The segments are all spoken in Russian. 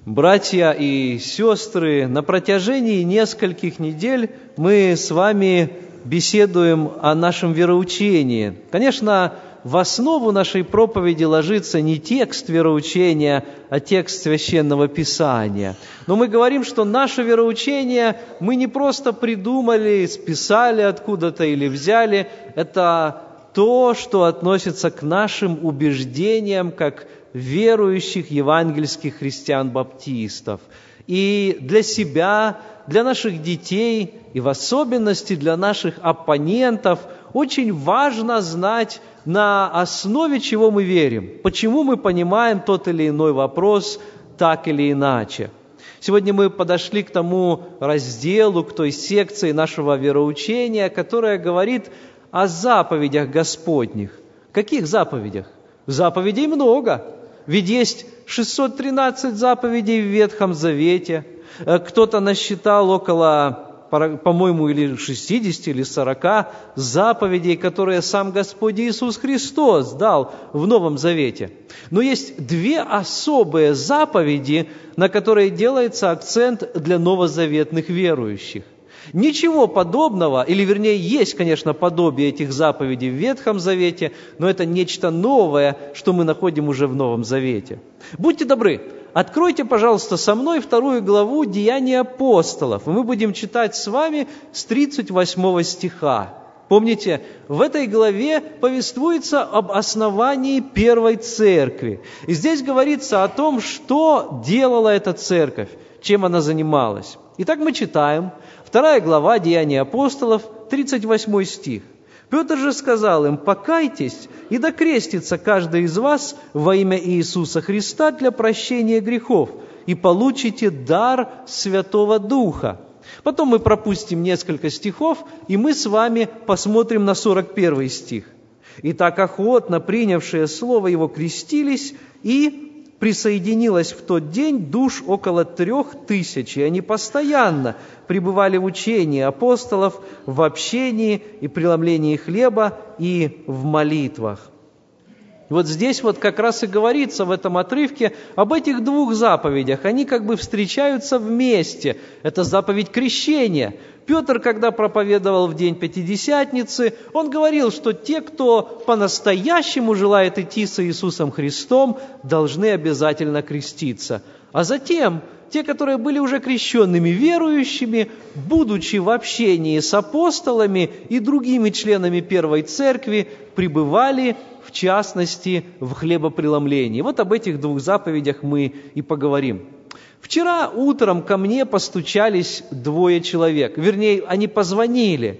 Братья и сестры, на протяжении нескольких недель мы с вами беседуем о нашем вероучении. Конечно, в основу нашей проповеди ложится не текст вероучения, а текст Священного Писания. Но мы говорим, что наше вероучение мы не просто придумали, списали откуда-то или взяли. Это то, что относится к нашим убеждениям, как верующих евангельских христиан-баптистов. И для себя, для наших детей и в особенности для наших оппонентов очень важно знать, на основе чего мы верим, почему мы понимаем тот или иной вопрос так или иначе. Сегодня мы подошли к тому разделу, к той секции нашего вероучения, которая говорит о заповедях Господних. Каких заповедях? Заповедей много. Ведь есть 613 заповедей в Ветхом Завете. Кто-то насчитал около, по-моему, или 60, или 40 заповедей, которые сам Господь Иисус Христос дал в Новом Завете. Но есть две особые заповеди, на которые делается акцент для новозаветных верующих. Ничего подобного, или вернее, есть, конечно, подобие этих заповедей в Ветхом Завете, но это нечто новое, что мы находим уже в Новом Завете. Будьте добры, откройте, пожалуйста, со мной 2 главу Деяний апостолов, и мы будем читать с вами с 38 стиха. Помните, в этой главе повествуется об основании первой церкви. И здесь говорится о том, что делала эта церковь, чем она занималась. Итак, мы читаем 2 глава Деяний апостолов, 38 стих. «Петр же сказал им: покайтесь, и да крестится каждый из вас во имя Иисуса Христа для прощения грехов, и получите дар Святого Духа». Потом мы пропустим несколько стихов, и мы с вами посмотрим на 41 стих. «И так охотно принявшие слово его крестились, и присоединилось в тот день душ около 3000, и они постоянно пребывали в учении апостолов, в общении и преломлении хлеба и в молитвах». Вот здесь вот как раз и говорится в этом отрывке об этих двух заповедях. Они как бы встречаются вместе. Это заповедь крещения. Петр, когда проповедовал в день Пятидесятницы, он говорил, что те, кто по-настоящему желает идти с Иисусом Христом, должны обязательно креститься. А затем те, которые были уже крещенными верующими, будучи в общении с апостолами и другими членами Первой Церкви, пребывали в частности в хлебопреломлении. Вот об этих двух заповедях мы и поговорим. Вчера утром ко мне постучались 2 человек. Вернее, они позвонили.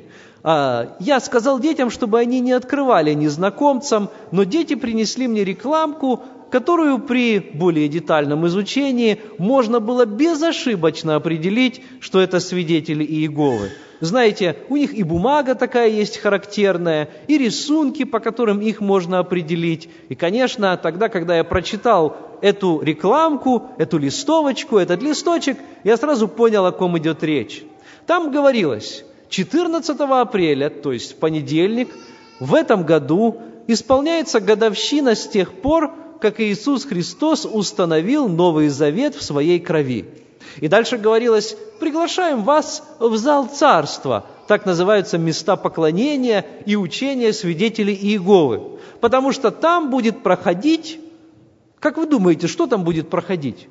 Я сказал детям, чтобы они не открывали незнакомцам, но дети принесли мне рекламку, которую при более детальном изучении можно было безошибочно определить, что это свидетели Иеговы. Знаете, у них и бумага такая есть характерная, и рисунки, по которым их можно определить. И, конечно, тогда, когда я прочитал эту рекламку, эту листовочку, этот листочек, я сразу понял, о ком идет речь. Там говорилось: 14 апреля, то есть в понедельник, в этом году исполняется годовщина с тех пор, как Иисус Христос установил Новый Завет в Своей крови. И дальше говорилось: приглашаем вас в зал царства. Так называются места поклонения и учения свидетелей Иеговы. Потому что там будет проходить... Как вы думаете, что там будет проходить?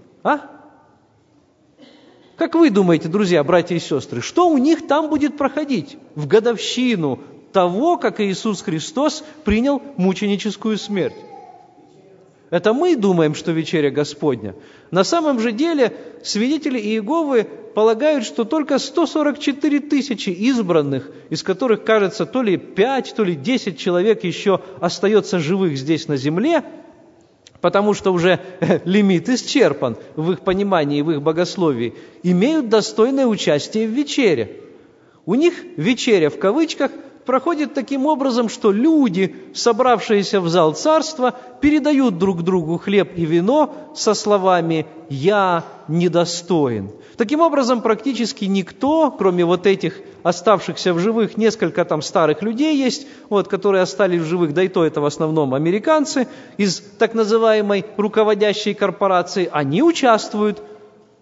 Как вы думаете, друзья, братья и сестры, что у них там будет проходить в годовщину того, как Иисус Христос принял мученическую смерть? Это мы думаем, что вечеря Господня. На самом же деле свидетели Иеговы полагают, что только 144 тысячи избранных, из которых, кажется, то ли 5, то ли 10 человек еще остается живых здесь на земле, потому что уже лимит исчерпан в их понимании, в их богословии, имеют достойное участие в вечере. У них вечеря в кавычках проходит таким образом, что люди, собравшиеся в зал царства, передают друг другу хлеб и вино со словами «Я недостоин». Таким образом, практически никто, кроме вот этих оставшихся в живых, несколько там старых людей есть, которые остались в живых, да и то это в основном американцы, из так называемой руководящей корпорации, они участвуют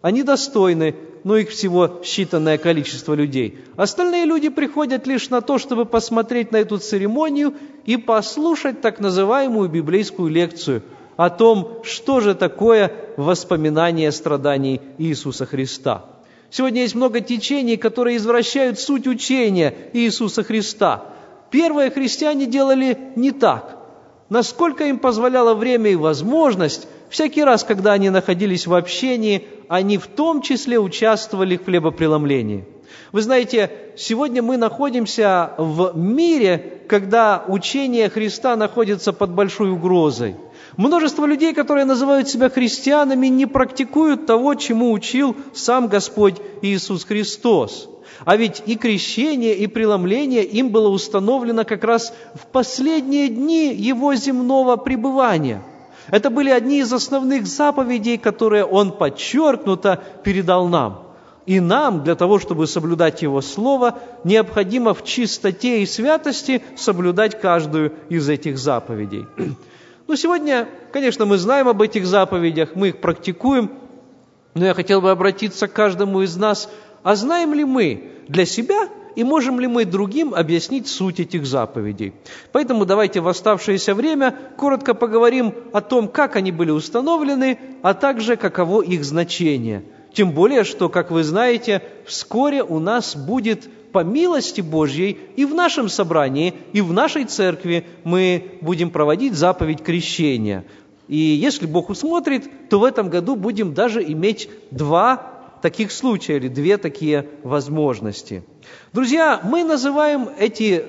Они достойны, но их всего считанное количество людей. Остальные люди приходят лишь на то, чтобы посмотреть на эту церемонию и послушать так называемую библейскую лекцию о том, что же такое воспоминание страданий Иисуса Христа. Сегодня есть много течений, которые извращают суть учения Иисуса Христа. Первые христиане делали не так. Насколько им позволяло время и возможность, всякий раз, когда они находились в общении, они в том числе участвовали в хлебопреломлении. Вы знаете, сегодня мы находимся в мире, когда учение Христа находится под большой угрозой. Множество людей, которые называют себя христианами, не практикуют того, чему учил сам Господь Иисус Христос. А ведь и крещение, и преломление им было установлено как раз в последние дни Его земного пребывания. Это были одни из основных заповедей, которые Он подчеркнуто передал нам. И нам, для того, чтобы соблюдать Его Слово, необходимо в чистоте и святости соблюдать каждую из этих заповедей. Но сегодня, конечно, мы знаем об этих заповедях, мы их практикуем, но я хотел бы обратиться к каждому из нас, а знаем ли мы для себя и можем ли мы другим объяснить суть этих заповедей? Поэтому давайте в оставшееся время коротко поговорим о том, как они были установлены, а также каково их значение. Тем более, что, как вы знаете, вскоре у нас будет, по милости Божьей, и в нашем собрании, и в нашей церкви мы будем проводить заповедь крещения. И если Бог усмотрит, то в этом году будем даже иметь 2 таких случая, или 2 такие возможности. Друзья, мы называем эти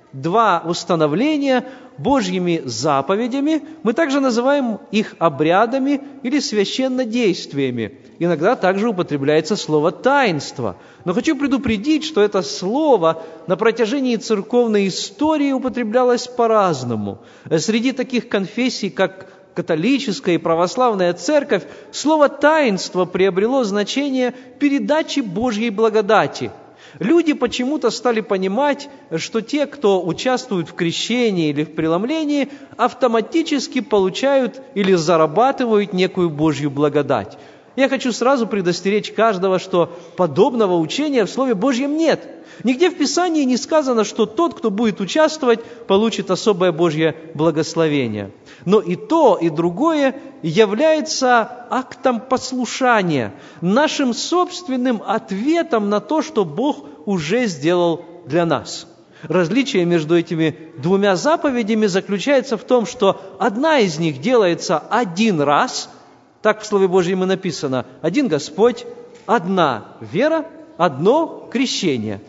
2 установления Божьими заповедями, мы также называем их обрядами или священнодействиями. Иногда также употребляется слово «таинство». Но хочу предупредить, что это слово на протяжении церковной истории употреблялось по-разному. Среди таких конфессий, как католическая и православная церковь, слово «таинство» приобрело значение передачи Божьей благодати. Люди почему-то стали понимать, что те, кто участвует в крещении или в преломлении, автоматически получают или зарабатывают некую Божью благодать. Я хочу сразу предостеречь каждого, что подобного учения в Слове Божьем нет. Нигде в Писании не сказано, что тот, кто будет участвовать, получит особое Божье благословение. Но и то, и другое является актом послушания, нашим собственным ответом на то, что Бог уже сделал для нас. Различие между этими 2 заповедями заключается в том, что одна из них делается один раз, так в Слове Божьем и написано: один Господь, одна вера, одно крещение.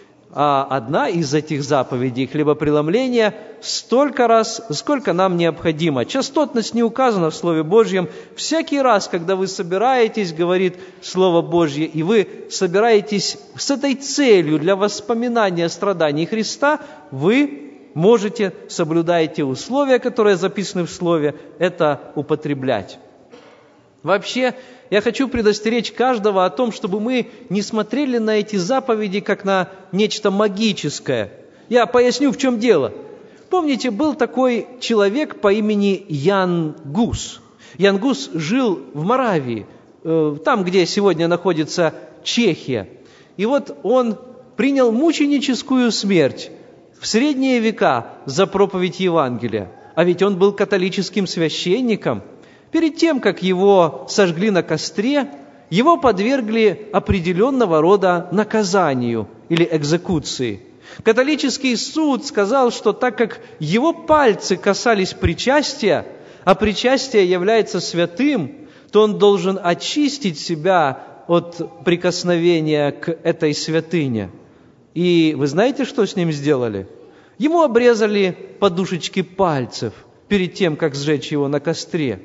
А одна из этих заповедей, хлебопреломления, столько раз, сколько нам необходимо. Частотность не указана в Слове Божьем. Всякий раз, когда вы собираетесь, говорит Слово Божье, и вы собираетесь с этой целью для воспоминания страданий Христа, вы можете, соблюдая те условия, которые записаны в Слове, это употреблять. Вообще, я хочу предостеречь каждого о том, чтобы мы не смотрели на эти заповеди как на нечто магическое. Я поясню, в чем дело. Помните, был такой человек по имени Ян Гус. Ян Гус жил в Моравии, там, где сегодня находится Чехия. И вот он принял мученическую смерть в средние века за проповедь Евангелия. А ведь он был католическим священником. Перед тем, как его сожгли на костре, его подвергли определенного рода наказанию или экзекуции. Католический суд сказал, что так как его пальцы касались причастия, а причастие является святым, то он должен очистить себя от прикосновения к этой святыне. И вы знаете, что с ним сделали? Ему обрезали подушечки пальцев перед тем, как сжечь его на костре.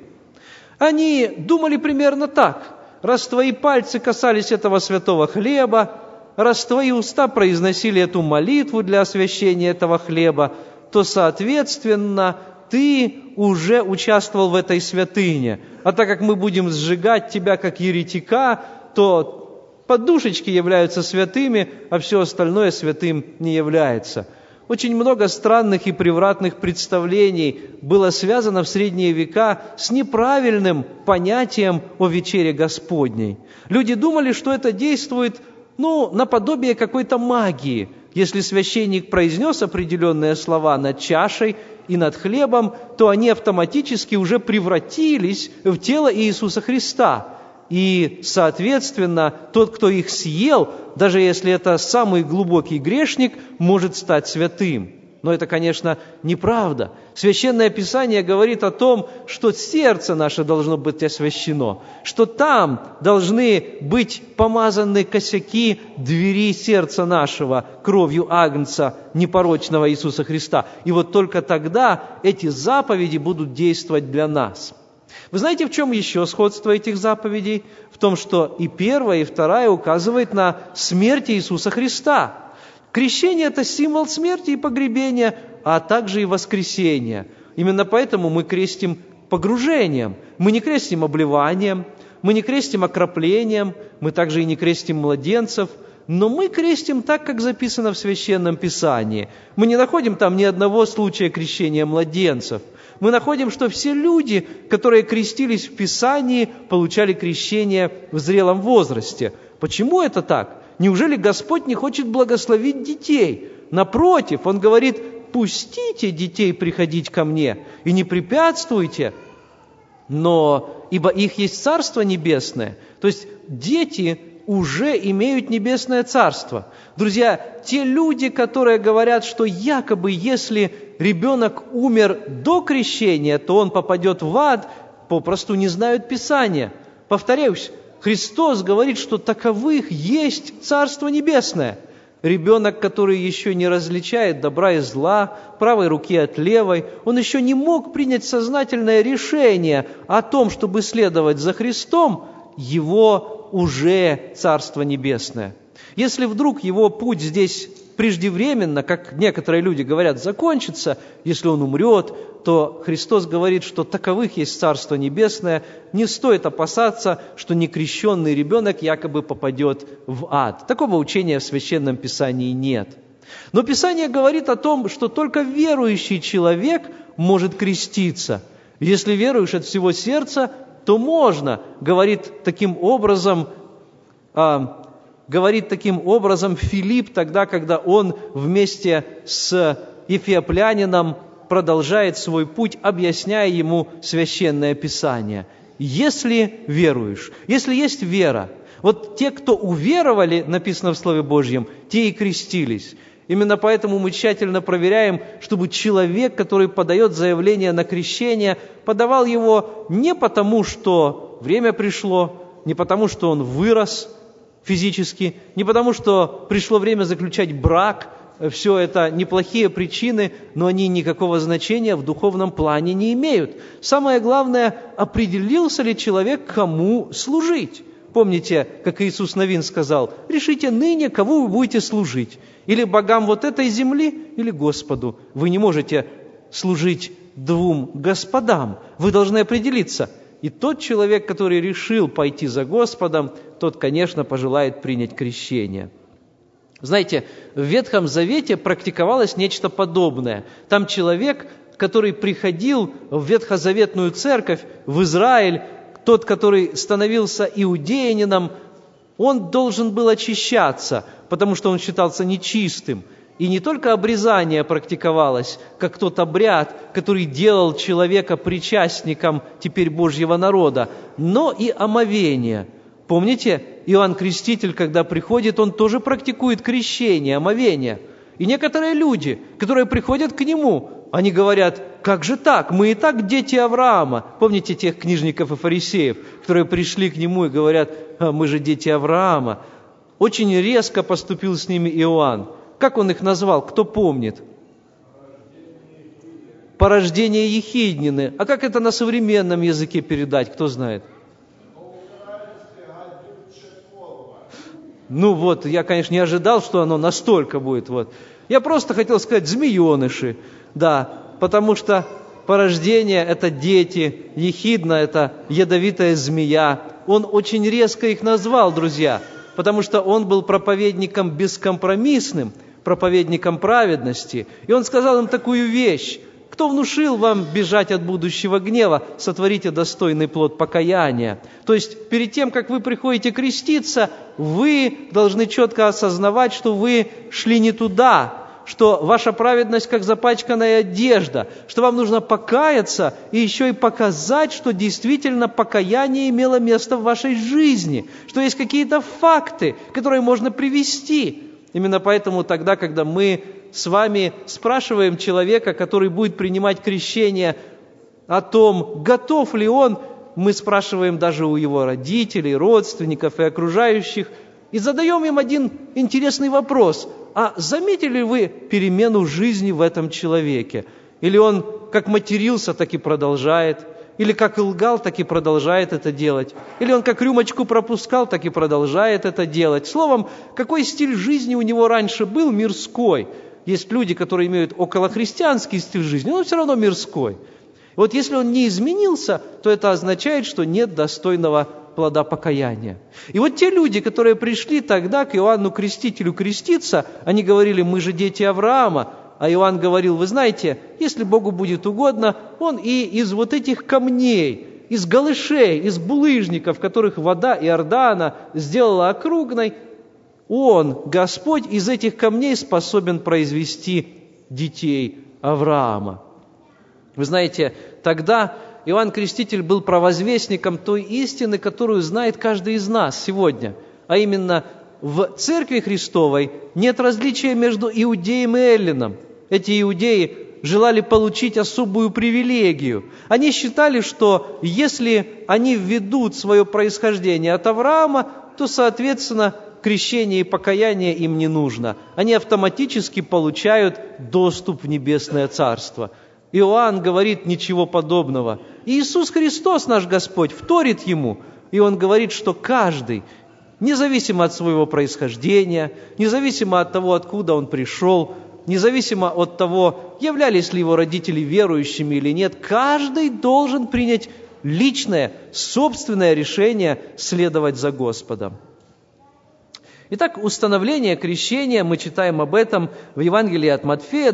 Они думали примерно так: раз твои пальцы касались этого святого хлеба, раз твои уста произносили эту молитву для освящения этого хлеба, то, соответственно, ты уже участвовал в этой святыне. А так как мы будем сжигать тебя как еретика, то подушечки являются святыми, а все остальное святым не является. Очень много странных и превратных представлений было связано в средние века с неправильным понятием о вечере Господней. Люди думали, что это действует, наподобие какой-то магии. Если священник произнес определенные слова над чашей и над хлебом, то они автоматически уже превратились в тело Иисуса Христа. И, соответственно, тот, кто их съел, даже если это самый глубокий грешник, может стать святым. Но это, конечно, неправда. Священное Писание говорит о том, что сердце наше должно быть освящено, что там должны быть помазаны косяки двери сердца нашего кровью Агнца, непорочного Иисуса Христа. И вот только тогда эти заповеди будут действовать для нас. Вы знаете, в чем еще сходство этих заповедей? В том, что и первая, и вторая указывает на смерть Иисуса Христа. Крещение – это символ смерти и погребения, а также и воскресения. Именно поэтому мы крестим погружением. Мы не крестим обливанием, мы не крестим окроплением, мы также и не крестим младенцев, но мы крестим так, как записано в Священном Писании. Мы не находим там ни одного случая крещения младенцев. Мы находим, что все люди, которые крестились в Писании, получали крещение в зрелом возрасте. Почему это так? Неужели Господь не хочет благословить детей? Напротив, Он говорит: пустите детей приходить ко мне и не препятствуйте, ибо их есть Царство Небесное. То есть дети уже имеют Небесное Царство. Друзья, те люди, которые говорят, что якобы если ребенок умер до крещения, то он попадет в ад, попросту не знают Писания. Повторяюсь, Христос говорит, что таковых есть Царство Небесное. Ребенок, который еще не различает добра и зла, правой руки от левой, он еще не мог принять сознательное решение о том, чтобы следовать за Христом, его уже Царство Небесное. Если вдруг его путь здесь преждевременно, как некоторые люди говорят, закончится, если он умрет, то Христос говорит, что таковых есть Царство Небесное. Не стоит опасаться, что некрещенный ребенок якобы попадет в ад. Такого учения в Священном Писании нет. Но Писание говорит о том, что только верующий человек может креститься. Если веруешь от всего сердца, то можно, говорит таким образом Филипп тогда, когда он вместе с эфиоплянином продолжает свой путь, объясняя ему Священное Писание. Если веруешь, если есть вера, вот те, кто уверовали, написано в Слове Божьем, те и крестились. Именно поэтому мы тщательно проверяем, чтобы человек, который подает заявление на крещение, подавал его не потому, что время пришло, не потому, что он вырос физически, не потому, что пришло время заключать брак. Все это неплохие причины, но они никакого значения в духовном плане не имеют. Самое главное, определился ли человек, кому служить. Помните, как Иисус Навин сказал: решите ныне, кому вы будете служить. Или богам вот этой земли, или Господу. Вы не можете служить двум господам. Вы должны определиться. И тот человек, который решил пойти за Господом, тот, конечно, пожелает принять крещение. Знаете, в Ветхом Завете практиковалось нечто подобное. Там человек, который приходил в ветхозаветную церковь, в Израиль, тот, который становился иудеянином, он должен был очищаться, потому что он считался нечистым. И не только обрезание практиковалось, как тот обряд, который делал человека причастником теперь Божьего народа, но и омовение. Помните, Иоанн Креститель, когда приходит, он тоже практикует крещение, омовение. И некоторые люди, которые приходят к нему, они говорят: как же так? Мы и так дети Авраама. Помните тех книжников и фарисеев, которые пришли к нему и говорят: мы же дети Авраама. Очень резко поступил с ними Иоанн. Как он их назвал? Кто помнит? Порождение Ехиднины. А как это на современном языке передать? Кто знает? Я, конечно, не ожидал, что оно настолько будет. Я просто хотел сказать змееныши. Да, потому что порождение – это дети, Ехидна – это ядовитая змея. Он очень резко их назвал, друзья, потому что он был проповедником бескомпромиссным. проповедником праведности. И он сказал им такую вещь: «Кто внушил вам бежать от будущего гнева? Сотворите достойный плод покаяния». То есть, перед тем, как вы приходите креститься, вы должны четко осознавать, что вы шли не туда, что ваша праведность как запачканная одежда, что вам нужно покаяться и еще и показать, что действительно покаяние имело место в вашей жизни, что есть какие-то факты, которые можно привести. Именно поэтому тогда, когда мы с вами спрашиваем человека, который будет принимать крещение, о том, готов ли он, мы спрашиваем даже у его родителей, родственников и окружающих, и задаем им один интересный вопрос: а заметили вы перемену в жизни в этом человеке? Или он как матерился, так и продолжает? Или как лгал, так и продолжает это делать? Или он как рюмочку пропускал, так и продолжает это делать? Словом, какой стиль жизни у него раньше был? Мирской. Есть люди, которые имеют околохристианский стиль жизни, но все равно мирской. И вот если он не изменился, то это означает, что нет достойного плода покаяния. И вот те люди, которые пришли тогда к Иоанну Крестителю креститься, они говорили: мы же дети Авраама. А Иоанн говорил: вы знаете, если Богу будет угодно, Он и из вот этих камней, из голышей, из булыжников, которых вода Иордана сделала округной, Он, Господь, из этих камней способен произвести детей Авраама. Вы знаете, тогда Иоанн Креститель был провозвестником той истины, которую знает каждый из нас сегодня, а именно в Церкви Христовой нет различия между иудеем и эллином. Эти иудеи желали получить особую привилегию. Они считали, что если они введут свое происхождение от Авраама, то, соответственно, крещение и покаяние им не нужно. Они автоматически получают доступ в Небесное Царство. Иоанн говорит: ничего подобного. И Иисус Христос, наш Господь, вторит ему, и Он говорит, что каждый, независимо от своего происхождения, независимо от того, откуда он пришел, независимо от того, являлись ли его родители верующими или нет, каждый должен принять личное, собственное решение следовать за Господом. Итак, установление крещения, мы читаем об этом в Евангелии от Матфея,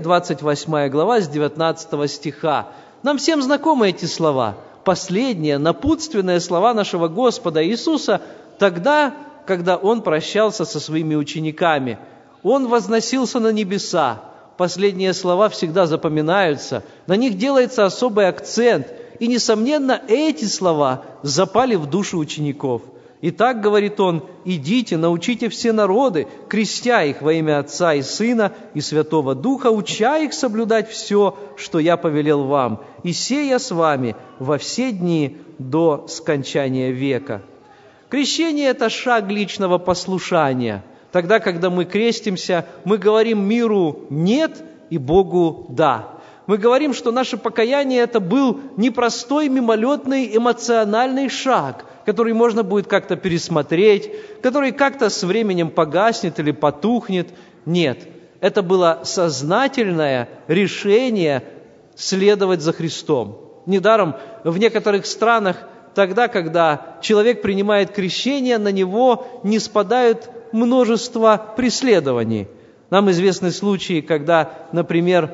28 глава, с 19 стиха. Нам всем знакомы эти слова. Последние, напутственные слова нашего Господа Иисуса тогда, когда Он прощался со своими учениками. Он возносился на небеса. Последние слова всегда запоминаются, на них делается особый акцент. И, несомненно, эти слова запали в душу учеников. «Итак, — говорит Он, — идите, научите все народы, крестя их во имя Отца и Сына и Святого Духа, уча их соблюдать все, что я повелел вам, и сея с вами во все дни до скончания века». Крещение – это шаг личного послушания. Тогда, когда мы крестимся, мы говорим миру «нет» и Богу «да». Мы говорим, что наше покаяние – это был непростой, мимолетный, эмоциональный шаг, который можно будет как-то пересмотреть, который как-то с временем погаснет или потухнет. Нет, это было сознательное решение следовать за Христом. Недаром в некоторых странах тогда, когда человек принимает крещение, на него не спадают множество преследований. Нам известны случаи, когда, например,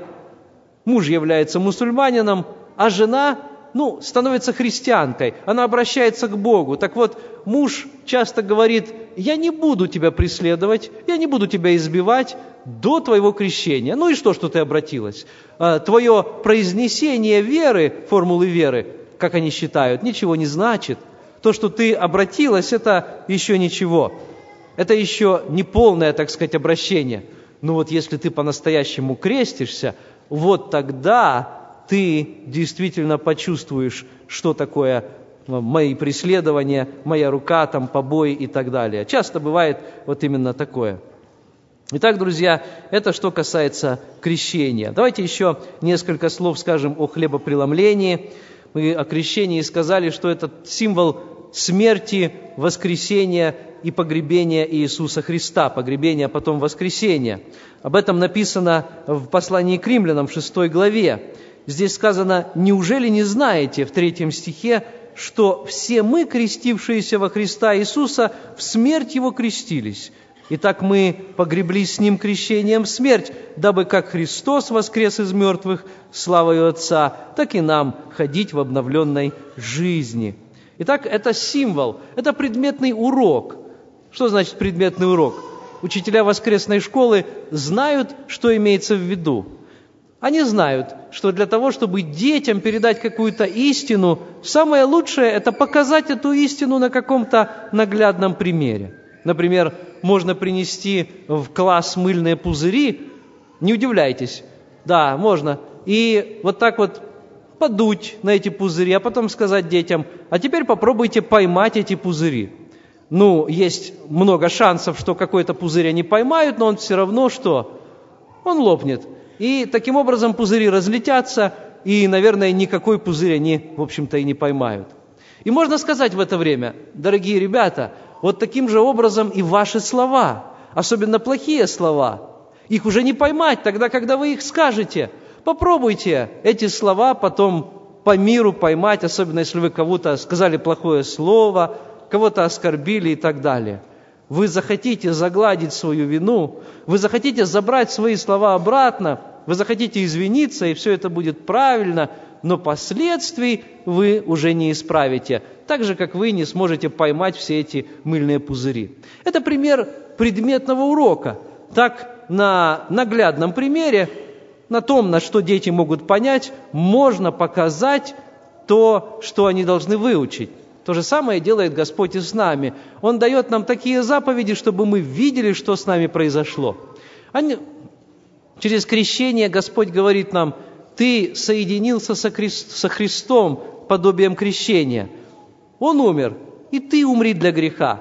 муж является мусульманином, а жена, становится христианкой, она обращается к Богу. Так вот, муж часто говорит: я не буду тебя преследовать, я не буду тебя избивать до твоего крещения. Ну и что ты обратилась? Твое произнесение веры, формулы веры, как они считают, ничего не значит. То, что ты обратилась, это еще ничего. Это еще не полное, так сказать, обращение. Но вот если ты по-настоящему крестишься, вот тогда ты действительно почувствуешь, что такое мои преследования, моя рука, побои и так далее. Часто бывает вот именно такое. Итак, друзья, это что касается крещения. Давайте еще несколько слов скажем о хлебопреломлении. Мы о крещении сказали, что это символ смерти, воскресения и погребения Иисуса Христа, погребения, а потом воскресения. Об этом написано в послании к римлянам в 6 главе. Здесь сказано: «Неужели не знаете» в 3 стихе, что все мы, крестившиеся во Христа Иисуса, в смерть Его крестились? Итак, мы погребли с Ним крещением в смерть, дабы как Христос воскрес из мертвых славою Отца, так и нам ходить в обновленной жизни». Итак, это символ, это предметный урок. Что значит предметный урок? Учителя воскресной школы знают, что имеется в виду. Они знают, что для того, чтобы детям передать какую-то истину, самое лучшее – это показать эту истину на каком-то наглядном примере. Например, можно принести в класс мыльные пузыри, не удивляйтесь, да, можно, и вот так вот подуть на эти пузыри, а потом сказать детям: а теперь попробуйте поймать эти пузыри. Есть много шансов, что какой-то пузырь они поймают, но он все равно что? Он лопнет. И таким образом пузыри разлетятся, и, наверное, никакой пузырь они, в общем-то, и не поймают. И можно сказать в это время: дорогие ребята, вот таким же образом и ваши слова, особенно плохие слова, их уже не поймать тогда, когда вы их скажете. Попробуйте эти слова потом по миру поймать, особенно если вы кому-то сказали плохое слово, кого-то оскорбили и так далее. Вы захотите загладить свою вину, вы захотите забрать свои слова обратно, вы захотите извиниться, и все это будет правильно, но последствий вы уже не исправите, так же, как вы не сможете поймать все эти мыльные пузыри. Это пример предметного урока. Так, на наглядном примере, на том, на что дети могут понять, можно показать то, что они должны выучить. То же самое делает Господь и с нами. Он дает нам такие заповеди, чтобы мы видели, что с нами произошло. Через крещение Господь говорит нам: ты соединился со Христом подобием крещения. Он умер, и ты умри для греха.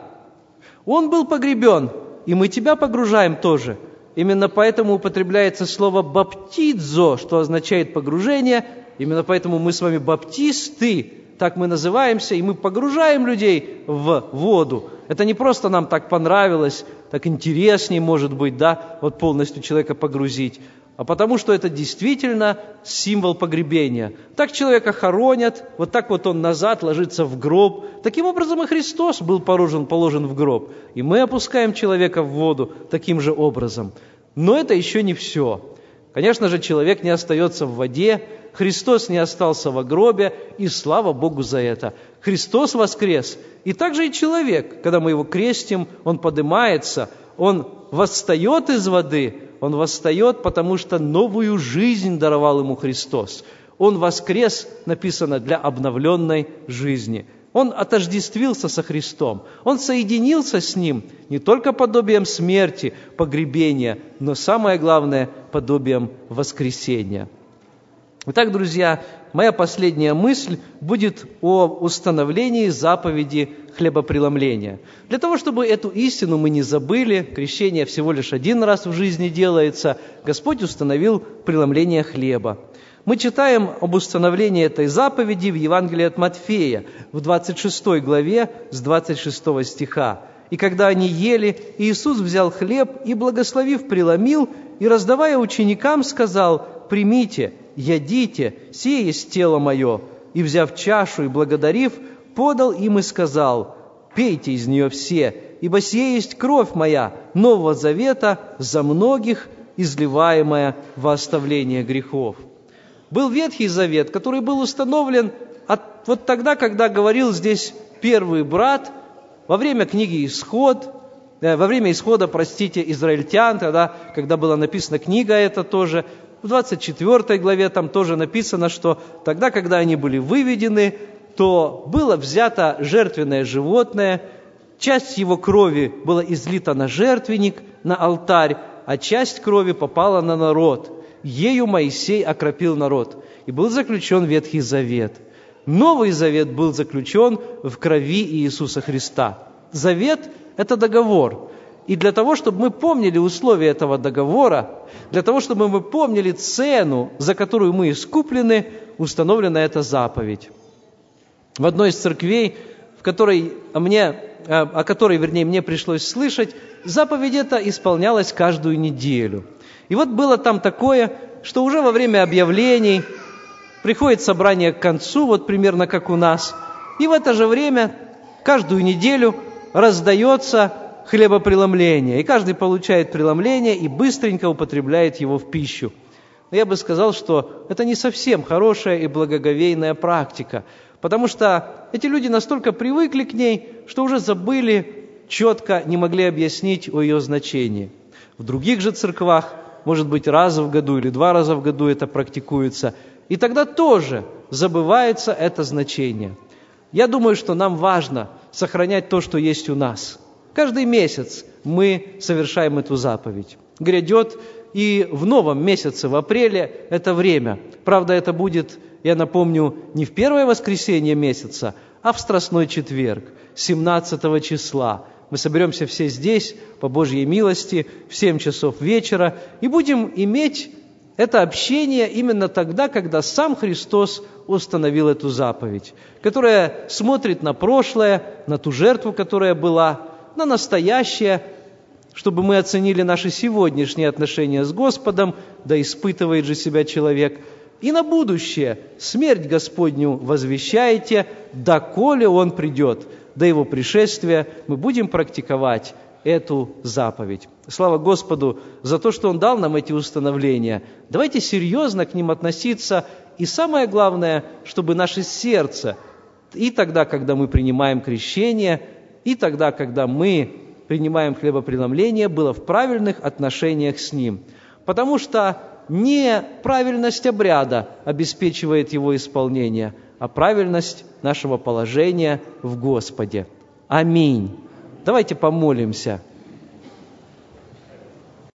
Он был погребен, и мы тебя погружаем тоже. Именно поэтому употребляется слово «баптизо», что означает «погружение». Именно поэтому мы с вами баптисты, так мы называемся, и мы погружаем людей в воду. Это не просто нам так понравилось, так интереснее, может быть, да, вот полностью человека погрузить, а потому что это действительно символ погребения. Так человека хоронят, вот так вот он назад ложится в гроб. Таким образом и Христос был положен в гроб. И мы опускаем человека в воду таким же образом. Но это еще не все. Конечно же, человек не остается в воде, Христос не остался во гробе, и слава Богу за это. Христос воскрес, и также и человек, когда мы его крестим, он поднимается, он восстает из воды, он восстает, потому что новую жизнь даровал ему Христос. Он воскрес, написано, для обновленной жизни. Он отождествился со Христом. Он соединился с Ним не только подобием смерти, погребения, но самое главное, подобием воскресения. Итак, друзья, моя последняя мысль будет о установлении заповеди хлебопреломления. Для того, чтобы эту истину мы не забыли, крещение всего лишь один раз в жизни делается, Господь установил преломление хлеба. Мы читаем об установлении этой заповеди в Евангелии от Матфея, в 26 главе, с 26 стиха. «И когда они ели, Иисус взял хлеб и, благословив, преломил, и, раздавая ученикам, сказал: примите, ядите, сие есть тело мое. И, взяв чашу и благодарив, подал им и сказал: пейте из нее все, ибо сие есть кровь моя, Нового Завета, за многих, изливаемая во оставление грехов». Был Ветхий Завет, который был установлен вот тогда, когда говорил здесь первый брат, во время книги «Исход», во время исхода, израильтян, тогда, когда была написана книга эта тоже, в 24 главе там тоже написано, что тогда, когда они были выведены, то было взято жертвенное животное, часть его крови была излита на жертвенник, на алтарь, а часть крови попала на народ. Ею Моисей окропил народ, и был заключен Ветхий Завет. Новый Завет был заключен в крови Иисуса Христа. Завет – это договор. И для того, чтобы мы помнили условия этого договора, для того, чтобы мы помнили цену, за которую мы искуплены, установлена эта заповедь. В одной из церквей, о которой мне пришлось слышать, заповедь эта исполнялась каждую неделю. И вот было там такое, что уже во время объявлений приходит собрание к концу, вот примерно как у нас, и в это же время каждую неделю раздается хлебопреломление, и каждый получает преломление и быстренько употребляет его в пищу. Но я бы сказал, что это не совсем хорошая и благоговейная практика, потому что эти люди настолько привыкли к ней, что уже забыли, четко не могли объяснить о ее значении. В других же церквах, может быть, раз в году или 2 раза в году это практикуется, и тогда тоже забывается это значение. Я думаю, что нам важно сохранять то, что есть у нас. Каждый месяц мы совершаем эту заповедь. Грядет и в новом месяце, в апреле, это время. Правда, это будет, я напомню, не в первое воскресенье месяца, а в Страстной четверг, 17 числа. Мы соберемся все здесь, по Божьей милости, в 7 часов вечера, и будем иметь это общение именно тогда, когда сам Христос установил эту заповедь, которая смотрит на прошлое, на ту жертву, которая была, на настоящее, чтобы мы оценили наши сегодняшние отношения с Господом, да испытывает же себя человек, и на будущее смерть Господню возвещаете, доколе Он придет. До Его пришествия мы будем практиковать эту заповедь. Слава Господу за то, что Он дал нам эти установления. Давайте серьезно к ним относиться. И самое главное, чтобы наше сердце и тогда, когда мы принимаем крещение, и тогда, когда мы принимаем хлебопреломление, было в правильных отношениях с Ним. Потому что не правильность обряда обеспечивает его исполнение, а правильность нашего положения в Господе. Аминь. Давайте помолимся.